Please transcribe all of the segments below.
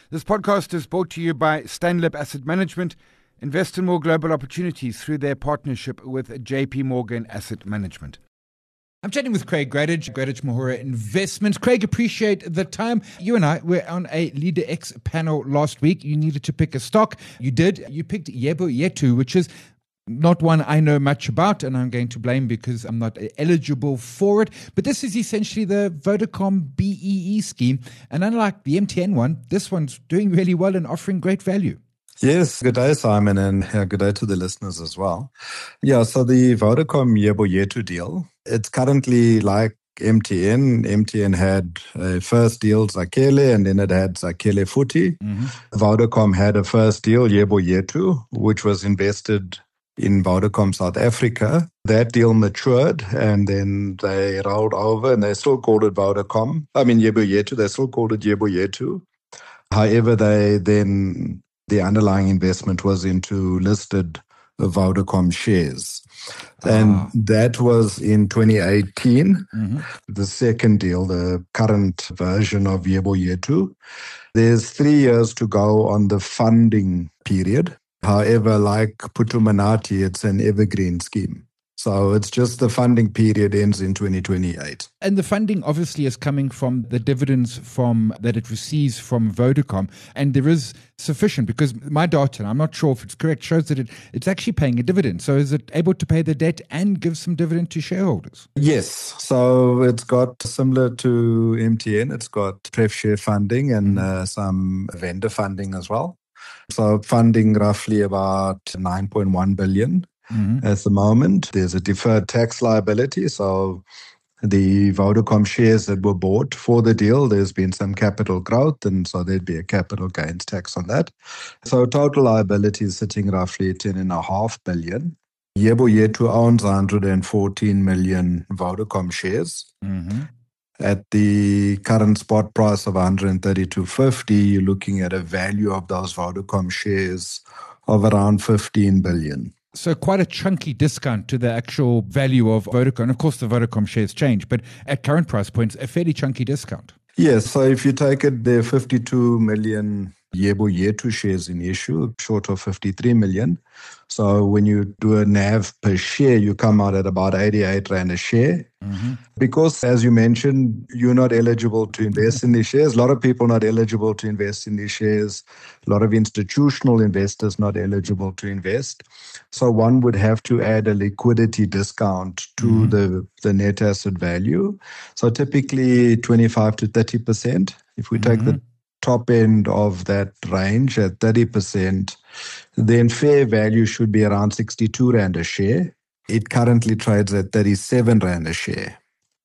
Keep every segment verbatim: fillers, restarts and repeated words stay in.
This podcast is brought to you by Stanlib Asset Management. Invest in more global opportunities through their partnership with J P Morgan Asset Management. I'm chatting with Craig Gradage, Gradage Mahura Investments. Craig, appreciate the time. You and I were on a Leader X panel last week. You needed to pick a stock. You did. You picked Yebo Yethu, which is not one I know much about, and I'm going to blame because I'm not eligible for it. But this is essentially the Vodacom B E E scheme. And unlike the M T N one, this one's doing really well and offering great value. Yes, good day, Simon, and uh, good day to the listeners as well. Yeah, so the Vodacom Yebo Yethu deal, it's currently like M T N. M T N had a first deal, Zakhele, and then it had Zakhele Futhi. Mm-hmm. Vodacom had a first deal, Yebo Yethu, which was invested in Vodacom South Africa. That deal matured and then they rolled over and they still called it Vodacom. I mean, Yebo Yethu, they still called it Yebo Yethu. However, they then, the underlying investment was into listed Vodacom shares. And ah. that was in twenty eighteen, mm-hmm. the second deal, the current version of Yebo Yethu. There's three years to go on the funding period. However, like Phuthuma-Nathi, it's an evergreen scheme. So it's just the funding period ends in twenty twenty-eight. And the funding obviously is coming from the dividends from that it receives from Vodacom. And there is sufficient, because my data, and I'm not sure if it's correct, shows that it, it's actually paying a dividend. So is it able to pay the debt and give some dividend to shareholders? Yes. So it's got, similar to M T N, it's got pref share funding and mm-hmm. uh, some vendor funding as well. So funding roughly about nine point one billion mm-hmm. at the moment. There's a deferred tax liability. So the Vodacom shares that were bought for the deal, there's been some capital growth, and so there'd be a capital gains tax on that. So total liability is sitting roughly at ten point five billion. Yebo Yethu owns one hundred fourteen million Vodacom shares. Mm-hmm. At the current spot price of one hundred thirty-two fifty, you're looking at a value of those Vodacom shares of around fifteen billion. So quite a chunky discount to the actual value of Vodacom. Of course, the Vodacom shares change, but at current price points, a fairly chunky discount. Yes, so if you take it, there are fifty-two million Yebo Yethu shares in issue, short of fifty-three million. So when you do a N A V per share, you come out at about eighty-eight rand a share. Mm-hmm. Because, as you mentioned, you're not eligible to invest in these shares. A lot of people are not eligible to invest in these shares. A lot of institutional investors not eligible to invest. So one would have to add a liquidity discount to mm-hmm. the, the net asset value. So typically twenty-five to thirty percent. If we take mm-hmm. the top end of that range at thirty percent, then fair value should be around sixty-two rand a share. It currently trades at thirty-seven rand a share.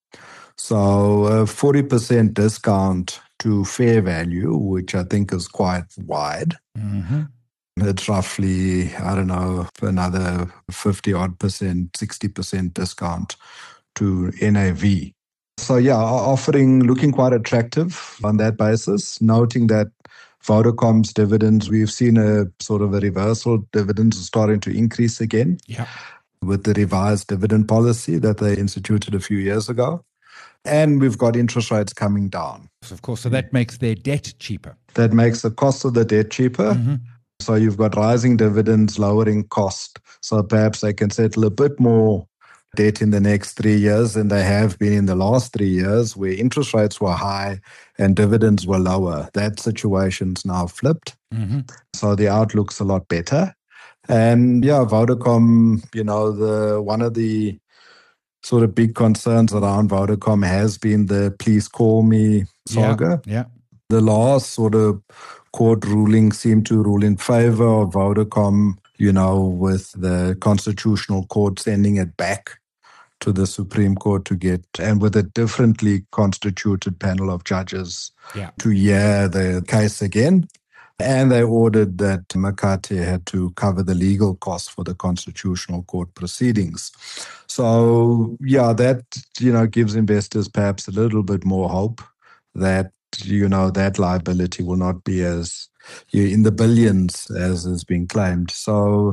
So a forty percent discount to fair value, which I think is quite wide. Mm-hmm. It's roughly, I don't know, another fifty odd percent, sixty percent discount to N A V. So yeah, offering, looking quite attractive on that basis, noting that Vodacom's dividends, we've seen a sort of a reversal. Dividends are starting to increase again yeah. with the revised dividend policy that they instituted a few years ago. And we've got interest rates coming down. Of course, so that makes their debt cheaper. That makes the cost of the debt cheaper. Mm-hmm. So you've got rising dividends, lowering cost. So perhaps they can settle a bit more debt in the next three years than they have been in the last three years, where interest rates were high and dividends were lower. That situation's now flipped. Mm-hmm. So the outlook's a lot better. And yeah, Vodacom, you know, the one of the sort of big concerns around Vodacom has been the please call me saga. Yeah, yeah. The last sort of court ruling seemed to rule in favor of Vodacom, you know, with the Constitutional Court sending it back to the Supreme Court to get, and with a differently constituted panel of judges yeah. to hear the case again. And they ordered that Makate had to cover the legal costs for the Constitutional Court proceedings. So, yeah, that, you know, gives investors perhaps a little bit more hope that, you know, that liability will not be as in the billions as is being claimed. So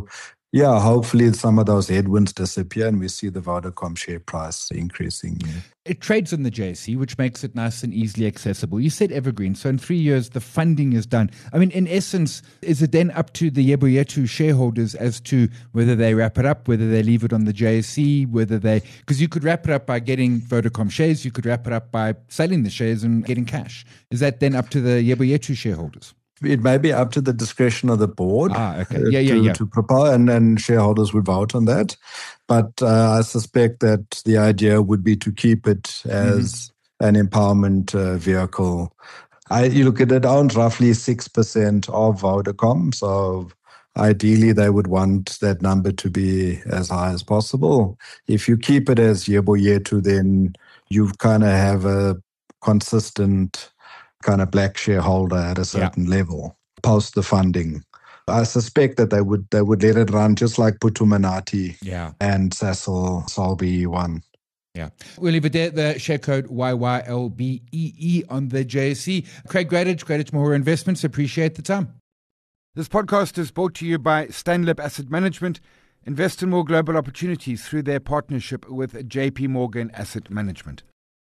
Yeah, hopefully some of those headwinds disappear and we see the Vodacom share price increasing. Yeah. It trades on the J S E, which makes it nice and easily accessible. You said evergreen, so in three years the funding is done. I mean, in essence, is it then up to the Yebo Yethu shareholders as to whether they wrap it up, whether they leave it on the J S E, whether they... Because you could wrap it up by getting Vodacom shares, you could wrap it up by selling the shares and getting cash. Is that then up to the Yebo Yethu shareholders? It may be up to the discretion of the board ah, okay. yeah, yeah, to, yeah. to propose, and, and shareholders would vote on that. But uh, I suspect that the idea would be to keep it as mm-hmm. an empowerment uh, vehicle. I, you look at it, owns roughly six percent of Vodacom, so ideally they would want that number to be as high as possible. If you keep it as Yebo Yethu, then you kind of have a consistent kind of black shareholder at a certain yeah. level post the funding. I suspect that they would they would let it run just like Phuthuma Nathi yeah. and Sasol Solby one. Yeah. We'll leave it there. The share code Y Y L B E E on the J S E. Craig Gradage, Gradage Mahura Investments. Appreciate the time. This podcast is brought to you by Stanlib Asset Management. Invest in more global opportunities through their partnership with J P Morgan Asset Management.